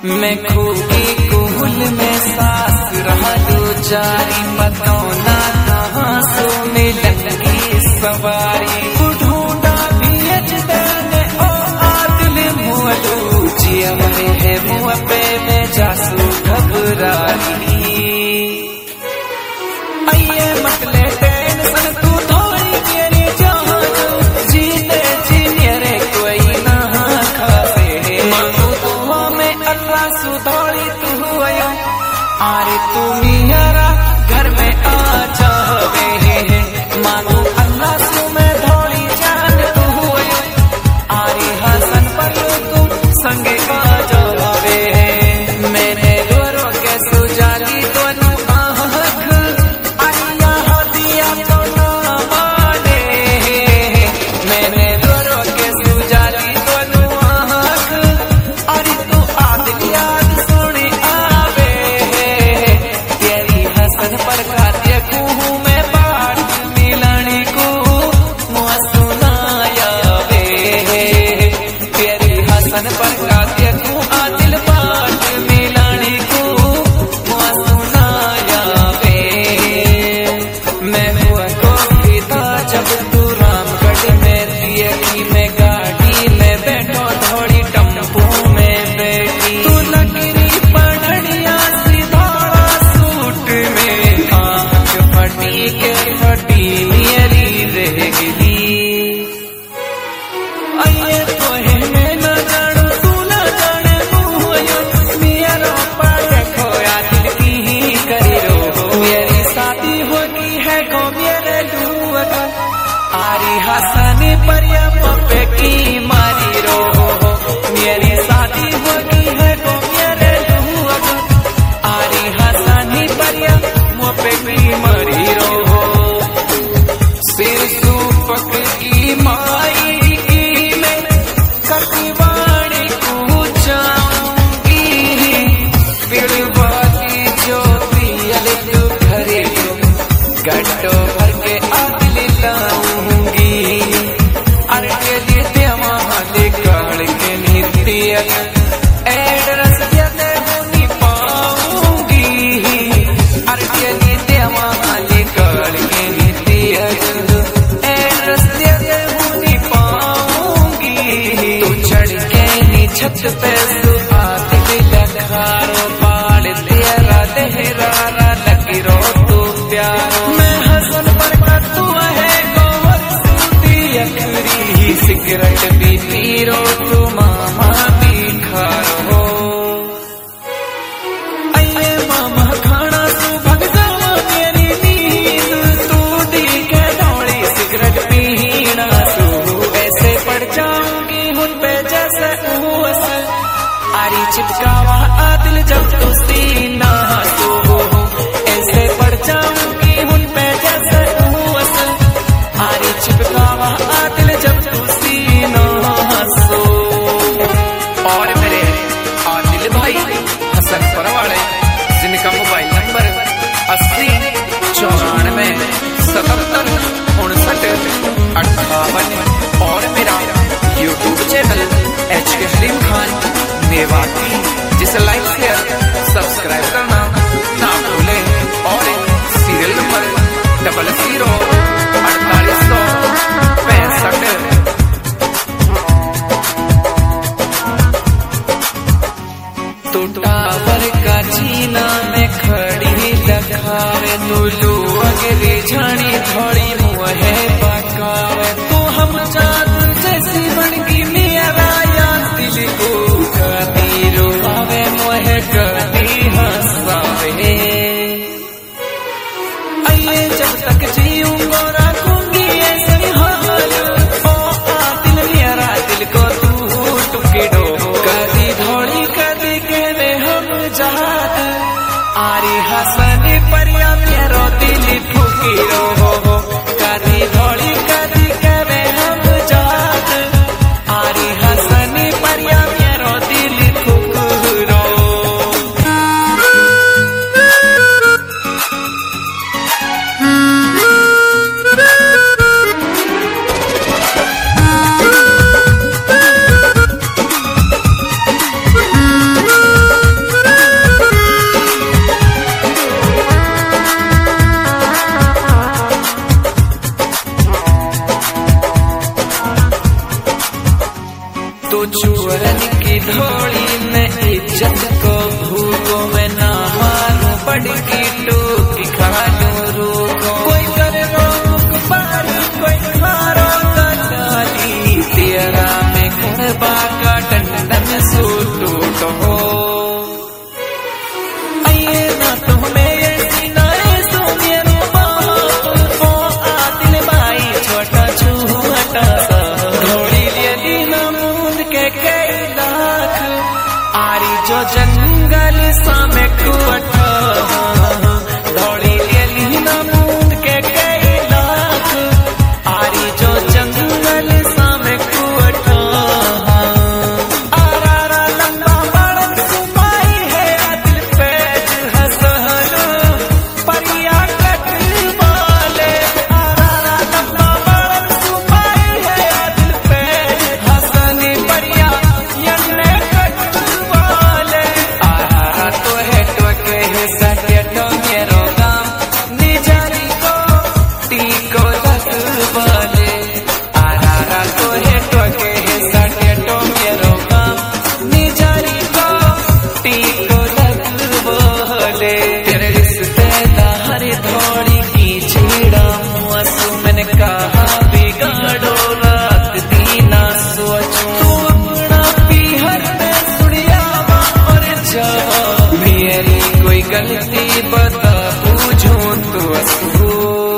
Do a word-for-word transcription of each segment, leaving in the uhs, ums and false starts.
मैं खूबी कुहल में सास रहलू जारी पतौना कहाँ सो मिलंगी सवारी ढूंढा भी जदाने ओ आदिल मुअलू जिया मरे है मुँह पे में जासू घबरारी आइए मतले टेंशन तू थोड़ी मेरी जान जीते जीने रे कोई ना खासे मांगू तू हमें अल्लाह सुधोड़ी तू आया आरे तू मियारा घर में आ जावे मांगू अल्लाह सु में धोड़ी जान तू आया आरे हसन पर तू संगे आ जावे मैंने दोरो के सुजाली दोनों आरी हसने पर पे की मारी रो मेरी शादी होगी है तो मेरे लूग आरी हसने पर पे की मारी रो सिर सूपक की माई की मैं कटवाड़ी को जाऊंगी पिड़वाती जो पियल तू घरे गट्टो भर के आदिल लाऊंगी अरे के लिए वहाँ निकाल के नीतिया एड्रेस दे नहीं पाऊंगी अरे के लिए वहाँ निकाल के नीतिया एड्रेस दे नहीं पाऊंगी तू चढ़ के नी छत पे सुहाग लखारो पाल तेरा लहरारा लगी रो तू प्यारो सिगरेट भी पीरो तू मामा भी खारो अये मामा खाना तू भग जावा मेरी नींद तू दी के दौड़ी सिगरेट पीना तू ऐसे पड़ जाऊंगी उन पे जैसे ऊस आरी चिपकावा आदिल जब तू सीना तू ऐसे पड़ जाऊंगी उन पे जैसे ऊस आरी चिपकावा आदिल जब तू और मेरे आदिल भाई हसनपुर वाले जिनका मोबाइल नंबर अस्सी चौरानवे सतहत्तर उनसठ अट्ठावन और मेरा यूट्यूब चैनल एच के हलीम खान मेवाती जिसे लाइक शेयर सब्सक्राइब करना ना भूले और सीरियल नंबर डबल जीरो अड़तालीस सौ पैंसठ टावर का जीना में खड़ी लखावे तुलू अगली झाड़ी थोड़ी मुँह पकावे तू हम चाँद जैसी बनगी मेरा या दिल को कभी रुआवे मुँह कभी हंसावे आइए जब तक जीऊंगा रखूंगी ऐसे हाल ओ दिल मेरा दिल को तू टुकड़ो कभी धोड़ी कभी कहवे हम जहाद आरी हसने पर मेरो दिल फूकी रो कभी धोड़ी कभी कहवे हम जहाद आरी हसने पर मेरो दिल फूक रो की धोड़ी में इज्जत को भूगो में ना मारू बड़की टूकी खालू रूखो कोई करे रोक पारी कोई खारो दलाली तेरा में कुड़बा का डंडन सूटू तो हो आइए ना तुम्हें ये सीना सो मेरो बाप ओ आदिल भाई छोटा छोटा सा घोड़ी लिए दीना मूंद के कई लाख आरी जो जंगल सामे कुवटा दौड़ी लिए दीना मूंद के कई लाख आरी जो जंगल सामे कुवटा आरारा लंबा बड़न सुमाई है आदिल पेज हसहलो परिया कट वाले आरारा लंबा बड़न सुमाई है आदिल पेज हसनी परिया यन्ने कट वाले आरारा तो है तो के है सके तो मेरो गाम निजारी को टीको लग वाले आरारा तो है तो के है सके तो मेरो गाम निजारी को टीको लग वाले तेरे रिश्ते दा हर थोड़ी की छेड़ा मुआसू मैंने कहा बिगाड़ो रात दीना सोचो तू अपना पीहर में सुड़ियावा और जा मेरी कोई गलती बता पूछूं तो असू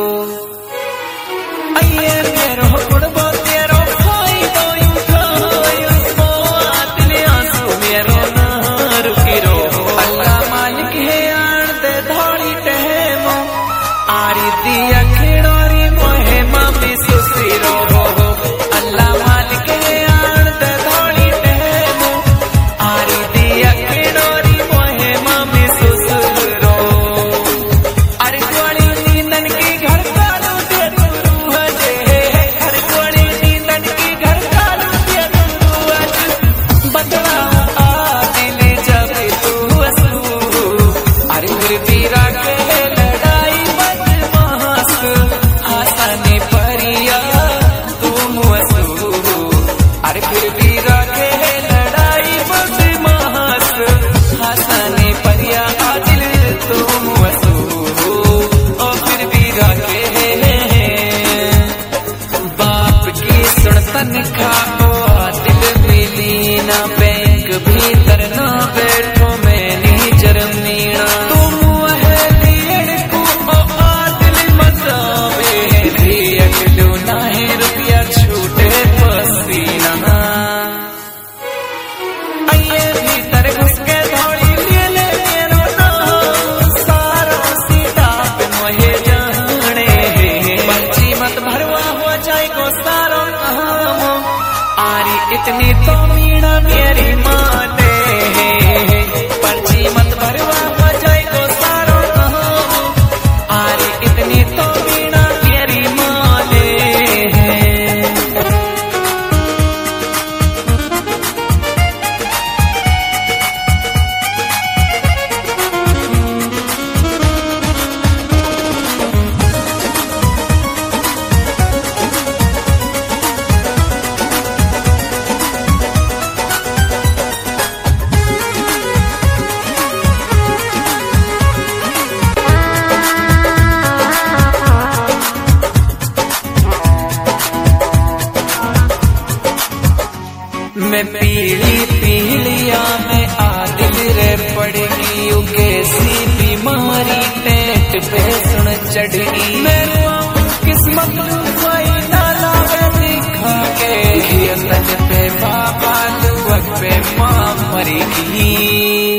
आइए मेरो कुड़बो तेरो कोई तो उठायो वो आदिल आंसू मेरो ना रुकी रो अल्लाह मालिक है आन दे धोड़ी टहमो आरी दिया खिड़ोरी मोहे मामी सुसी रो अल्लाह मालिक है आन दे धोड़ी टहमो आरी दिया खिड़ोरी मोहे मामी सुसी रो अरे गोली नींदन की घर कालू दे तू हजे अरे गोली नींदन की घर कालू दे तू हज बदला आदिल जब तू असू अरे फिर भी राखे लड़ाई बदमाश हसनी परिया तुम असू अरे फिर भी राखे लड़ाई बदमाश हसनी परिया आदिल तुम असू ओ फिर भी राखे बाप की सुन तनखा ओ आदिल मिली ना बैंक भीतर ना बैठो मैंने जरमीना तुम है दियड़ को ओ आदिल मजावे भी अकलू ना है रुपया छूटे पसीना आइए भीतर घुस के धोड़ी लिए ले मेरो नाम सारो सीधा पे मोहे जाने पर्ची मत भरवा हो जाए को सारो कहामो आरी इतनी तो मीणा मेरी माने पर्ची मत भरवा हो जाए को सारो कहामो आरी इतनी तो मीणा मेरी माने मैं पीली पीलिया में आदिल रे पड़गी उगे सी बीमारी टेट पे सुन चढ़गी मेरे किस्मत कोई ना लावे दिखा के घियन पे बाबा लुवक पे मां मरेगी